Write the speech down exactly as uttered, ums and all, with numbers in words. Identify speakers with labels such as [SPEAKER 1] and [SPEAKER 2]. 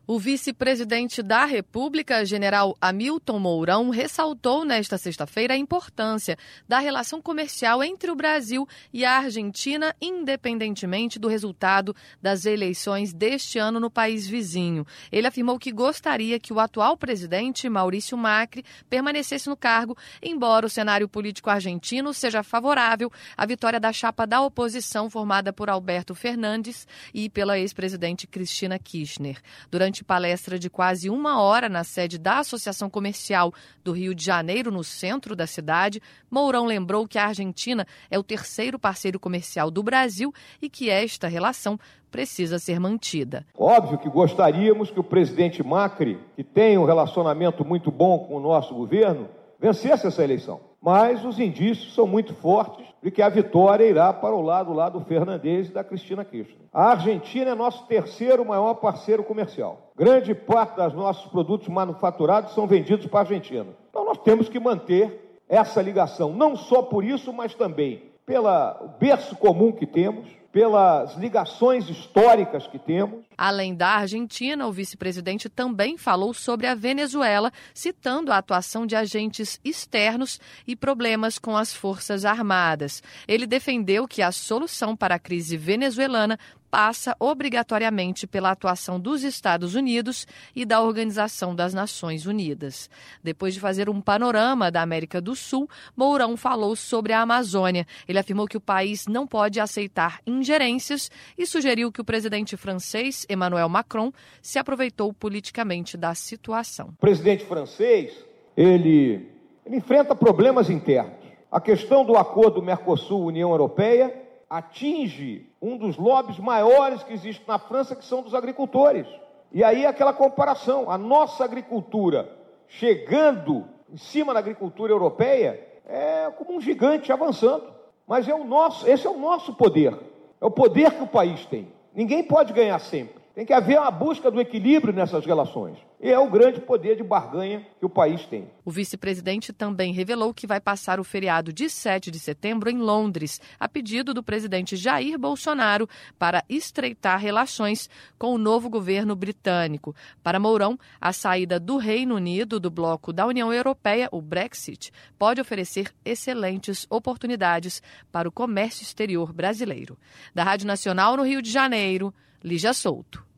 [SPEAKER 1] O vice-presidente da República, general Hamilton Mourão, ressaltou nesta sexta-feira a importância da relação comercial entre o Brasil e a Argentina, independentemente do resultado das eleições deste ano no país vizinho. Ele afirmou que gostaria que o atual presidente, Maurício Macri, permanecesse no cargo, embora o cenário político argentino seja favorável à vitória da chapa da oposição formada por Alberto Fernandes e pela ex-presidente Cristina Kirchner. Durante palestra de quase uma hora na sede da Associação Comercial do Rio de Janeiro, no centro da cidade, Mourão lembrou que a Argentina é o terceiro parceiro comercial do Brasil e que esta relação precisa ser mantida.
[SPEAKER 2] Óbvio que gostaríamos que o presidente Macri, que tem um relacionamento muito bom com o nosso governo, vencesse essa eleição. Mas os indícios são muito fortes de que a vitória irá para o lado lá do Fernandes e da Cristina Kirchner. A Argentina é nosso terceiro maior parceiro comercial. Grande parte dos nossos produtos manufaturados são vendidos para a Argentina. Então nós temos que manter essa ligação, não só por isso, mas também pelo berço comum que temos, pelas ligações históricas que temos.
[SPEAKER 1] Além da Argentina, o vice-presidente também falou sobre a Venezuela, citando a atuação de agentes externos e problemas com as Forças Armadas. Ele defendeu que a solução para a crise venezuelana passa obrigatoriamente pela atuação dos Estados Unidos e da Organização das Nações Unidas. Depois de fazer um panorama da América do Sul, Mourão falou sobre a Amazônia. Ele afirmou que o país não pode aceitar ingerências e sugeriu que o presidente francês, Emmanuel Macron, se aproveitou politicamente da situação.
[SPEAKER 2] O presidente francês, ele, ele enfrenta problemas internos. A questão do acordo Mercosul-União Europeia atinge um dos lobbies maiores que existe na França, que são dos agricultores. E aí aquela comparação, a nossa agricultura chegando em cima da agricultura europeia é como um gigante avançando. Mas é o nosso, esse é o nosso poder, é o poder que o país tem. Ninguém pode ganhar sempre. Tem que haver uma busca do equilíbrio nessas relações. E é o grande poder de barganha que o país tem.
[SPEAKER 1] O vice-presidente também revelou que vai passar o feriado de sete de setembro em Londres, a pedido do presidente Jair Bolsonaro, para estreitar relações com o novo governo britânico. Para Mourão, a saída do Reino Unido do bloco da União Europeia, o Brexit, pode oferecer excelentes oportunidades para o comércio exterior brasileiro. Da Rádio Nacional no Rio de Janeiro, Lígia Souto.